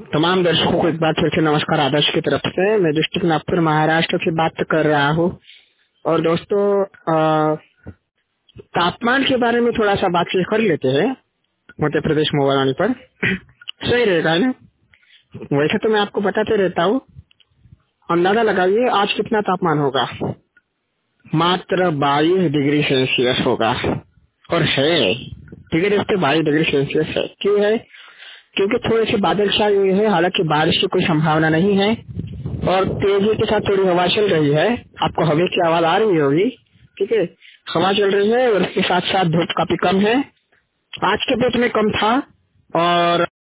तमाम दर्शकों को एक बार फिर से नमस्कार आदर्श की तरफ से। मैं डिस्ट्रिक्ट नागपुर महाराष्ट्र से बात कर रहा हूँ। और दोस्तों, तापमान के बारे में थोड़ा सा बातचीत कर लेते हैं मध्य प्रदेश मोबाइल आने पर। सही रहेगा ना? वैसे तो मैं आपको बताते रहता हूँ। अंदाजा लगाइए आज कितना तापमान होगा। मात्र 22 डिग्री सेल्सियस होगा। और है ठीक है, 22 डिग्री सेल्सियस है। क्यों है? क्योंकि थोड़े से बादल छाए हुए हैं, हालांकि बारिश की कोई संभावना नहीं है और तेजी के साथ थोड़ी हवा चल रही है। आपको हवा की आवाज आ रही होगी, ठीक है। हवा चल रही है और इसके साथ साथ धूप काफी कम है। आज के डेट में कम था और